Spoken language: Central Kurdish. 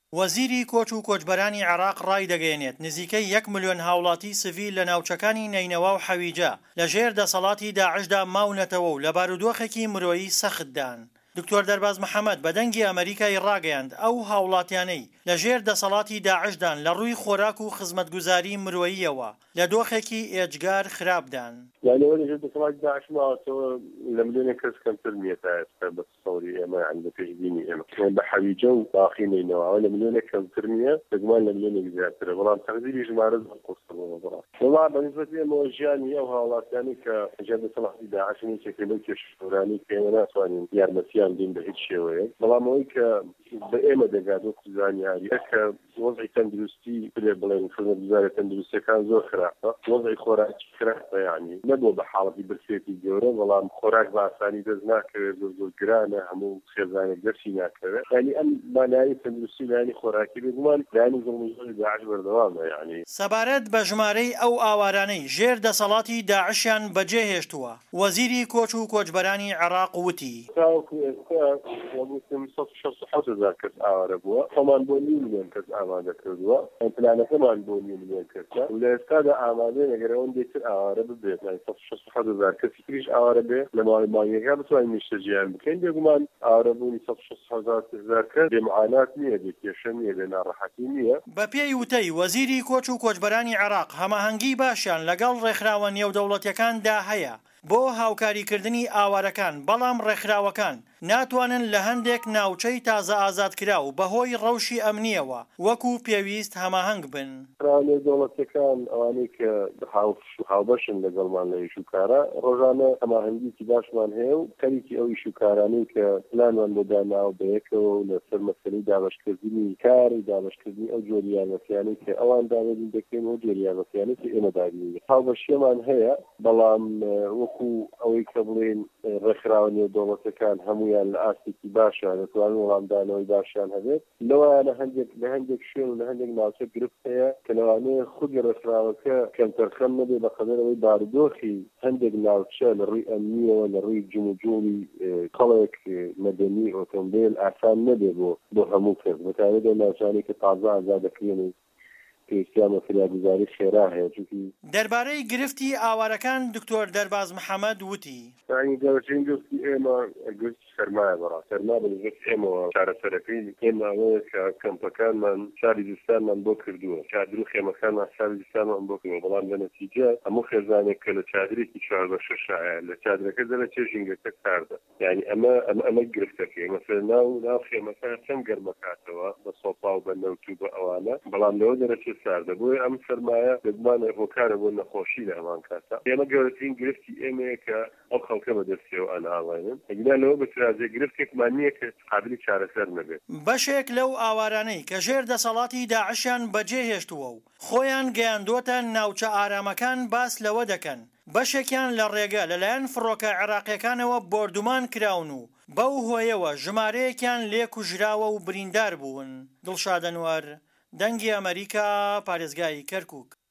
وەزیری کۆچ و کۆچبەرانی عێراق ڕای دەگەیەنێت نزیکەی 1 ملیۆن هاوڵاتی سڤیل لە ناوچەکانی نەینەوا و حەویجە لەژێر دەسەڵاتی داعشدا ماونەتەوە و لە بارودۆخێکی مرۆیی سەختدان. دکتۆر دەرباز محەممەد بە دەنگی ئەمریکای ڕاگەیاند ئەو هاوڵاتیانەی لەژێر دەسەڵاتی داعشدان لە ڕووی خۆراک و خزمەتگوزاری مرۆییەوە لە دۆخێکی ئێجگار خراپدان. لەوە لەژێر دەسەڵاتی داعش ماوەتەوە لە ملیۆنێک کەس کەمتر نییە تا ئێستا بە سەوری ئێمە یان بە پێشبینی ئێمە بە حەویجە و باقی نینەوە لە ملیۆنێک کەمتر نییە دەگومان لە ملیۆنێک زیاترە بەڵام تەقدیری ژمارە قورسەوە بەڵام بەنسبەت ئێمەوە ژیانی ئەو هاوڵاتیانی کە لەژێر دەسەڵاتی داعش نیچێکی بەو کێشەورانی کە ئێمە ناتوانین یارمەتیان دین بە هیچ شێوەیە بەڵام ئەوەی کە بە ئێمە دەگات وەکو زانیاریە کە وەزعی تەندروستی پلێ بڵێن خزمەتگوزاری تەندروستیەکان زۆر خراپە وەزعی خۆراکی خراپە یعنی نەبووە بە حاڵەتی برسێتی گەورە بەڵام خۆراک بە ئاسانی دەست ناکەوێت زۆر گرانە هەموو خێزانێک دەستی ناکەوێت یعنی ئەم مانایی تەندروستی لایانی خۆراکی بگومان لایانی زوڵمی زۆری داعش بەردەوامە یعنی سەبارەت بە ژمارەی ئەو ئاوارانەی ژێر دەسەڵاتی داعشیان بەجێهێشتووە وەزیری کۆچ و کۆچبەرانی عێراق وتی کەس ئاوارە بووە خۆمان بۆ نیم ملیۆن کەس ئامادە کردووە ئەم پلانەکەمان بۆ نیم ملیۆن کەسە و لە ئێستادا ئامادەین ئەگەر ئەوەن دێتر ئاوارە ببێت کەسی تریش ئاوارە بێ لە ماوەی مانگەکە بتوانین نیشتەجییان بکەین بێگومان ئاوارە بوونی 160,000 کەس بێمعانات نییە بێکێشە نییە بێ ناڕەحەتی نییە. بە پێی وتەی وەزیری کۆچ و کۆچبەرانی عێراق هەماهەنگی باشیان لەگەڵ ڕێکخراوە نێودەوڵەتیەکاندا هەیە بۆ هاوکاریکردنی ئاوارەکان بەڵام ڕێکخراوەکان ناتوانن لە هەندێک ناوچەی تازە ئازادکرا و بەهۆی ڕەوشی ئەمنیەوە وەکو پێویست هەماهەنگ بن. نێودەوڵەتیەکان ئەوانەی کە هاوبەشن لەگەڵمان لە ئیشوکارە ڕۆژانە هەماهەنگیی باشمان هەیە و خەریکی ئەو ئیشوکارانەی کە پلانمان بۆ داناوە بەیەکەوە و لەسەر مەسەلەی دابەشکردنی کار و دابەشکردنی ئەو جۆری یارمەتیانەی کە ئەوان داوێنین دەکەین و جۆری یارمەتیانەی کە ئێمە دابینین هاوبەشیەمان هەیە بەڵام وەکو ئەوەی کە بڵێن ڕێکخراوە نێودەوڵەتەکان هەمویان لە ئاستێکی باشە دەتوانن وەڵامدانەوەی باشیان هەبێت لەوانە لە هەندێک شوێن و لە هەندێک ناوچە گرفت هەیە کە لەوانەیە خودی ڕێکخراوەکە کەمتەرخەم نەبێ بەقەدەرەوەی بارودۆخی هەندێک ناوچە لە ڕووی ئەمنیەوە لە ڕووی جموجوڵی کەڵێک مەدەنی ئۆتۆمبیل ئاسان نەبێ بۆ هەموو کەس بەتابەت ناوچانەی کە تازە ئازادەکرێن و پێویستیان فریاگوزاری خێرا هەیە چونکی دەربارەی گرفتی ئاوارەکان دکتۆر دەرباز محەممەد وتی گەورەترین گرفتی ئێمە گرفتی سەرمایە بەڕاست سەرما بەنسبەت ئێمەوە چارەسەرەکەی ئێمە ئەوەیە کە کەمپەکانمان شاری زستانمان بۆ کردووە چادر و خێمەکانمان شاری زستانمان بۆ کردووە بەڵام لە نەتیجە هەموو خێزانێک کە لە چادرێکی 4/6 لە چادرەکە دەرە چێژینگەکە کاردە یعنی ئەمە گرفتەکەی مەسەر ناو خێمەکان چەند گەرمەکاتەوە بە سۆپا و بە نەوت و بە ئەوانە بەڵام لەوە دەرەچێ ساردە بۆی ئەم سەرمایە دەگومانە هۆکارە بۆ نەخۆشی لە هەمان کاتە ئێمە گەورەترین گرفتی ئێمەیە کە ئەو خەڵکە بەدەستیەوە ئەناڵێنن ئەگنا لەوە بەترازێ گرفتێکمان نییە کە قابلی چارەسەر نەبێت. بەشێک لەو ئاوارانەی کە ژێر دەسەڵاتی داعشیان بەجێهێشتووە و خۆیان گەیاندوتە ناوچە ئارامەکان باس لەوە دەکەن بەشێکیان لە ڕێگە لەلایەن فڕۆکە عێراقیەکانەوە بردومان کراون و بەو هۆیەوە ژمارەیەکیان لێ کوژراوە و بریندار بوون. دڵشاد ئەنوەر دەنگی ئەمریکا پارێزگای کەرکووک.